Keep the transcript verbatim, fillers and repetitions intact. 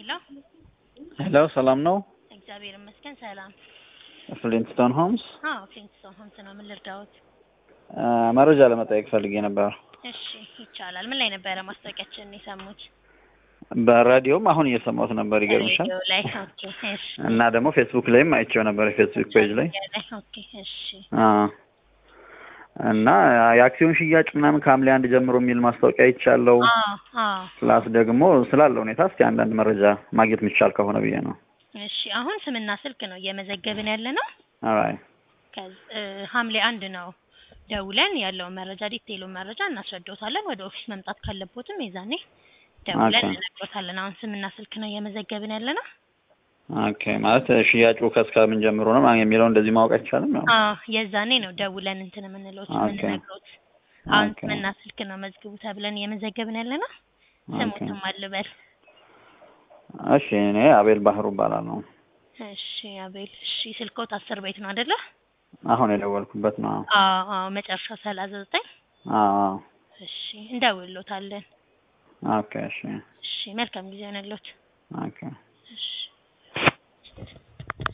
ሄሎ ሄሎ ሰላም ነው? እግዚአብሔር ይመስገን ሰላም። ፍሊንትስቶን ሆምስ? አዎ ፍሊንትስቶን ሆምስ ነው። ምን ልርዳዎት? መረጃ ለመጠየቅ ፈልጌ ነበር። እሺ ይቻላል። ምን ላይ ነበረ ማስታወቂያችንን የሰሙት? በራዲዮም አሁን እየሰማሁት ነበር። ይገርምሻል። ሬዲዮ ላይ። ኦኬ እሺ። እና ደግሞ ፌስቡክ ላይም አይቼው ነበር፣ ፌስቡክ ፔጅ ላይ። ኦኬ እሺ። አዎ። እና የአክሲዮን ሽያጭ ምናምን ከሐምሌ አንድ ጀምሮ የሚል ማስታወቂያ አይቻለሁ። አዎ አዎ። ፕላስ ደግሞ ስላለው ሁኔታ እስኪ አንዳንድ መረጃ ማግኘት የሚቻል ከሆነ ብዬ ነው። እሺ አሁን ስምና ስልክ ነው እየመዘገብን ያለ ነው። አይ ሐምሌ አንድ ነው ደውለን ያለውን መረጃ ዲቴይሉን መረጃ እናስረዳዎታለን። ወደ ኦፊስ መምጣት ካለቦትም የዛኔ ደውለን እንነግሮታለን። አሁን ስምና ስልክ ነው እየመዘገብን ያለ ነው። ኦኬ ማለት ሽያጩ ከእስከ ምን ጀምሮ ነው የሚለው እንደዚህ ማወቅ አይቻልም ነው? አዎ የዛኔ ነው ደውለን እንትን የምንለው የምንነግሮት። አሁን ስምና ስልክ ነው መዝግቡ ተብለን እየመዘገብን ያለ ነው። ስሙትም አልበል። እሺ እኔ አቤል ባህሩ እባላለሁ። እሺ አቤል። እሺ ስልክዎት አስር ቤት ነው አይደለ? አሁን የደወልኩበት ነው። አዎ አዎ መጨረሻው ሰላሳ ዘጠኝ አዎ። እሺ እንደውልዎታለን። ኦኬ እሺ። እሺ መልካም ጊዜ ይሁንልዎት። ኦኬ። እሺ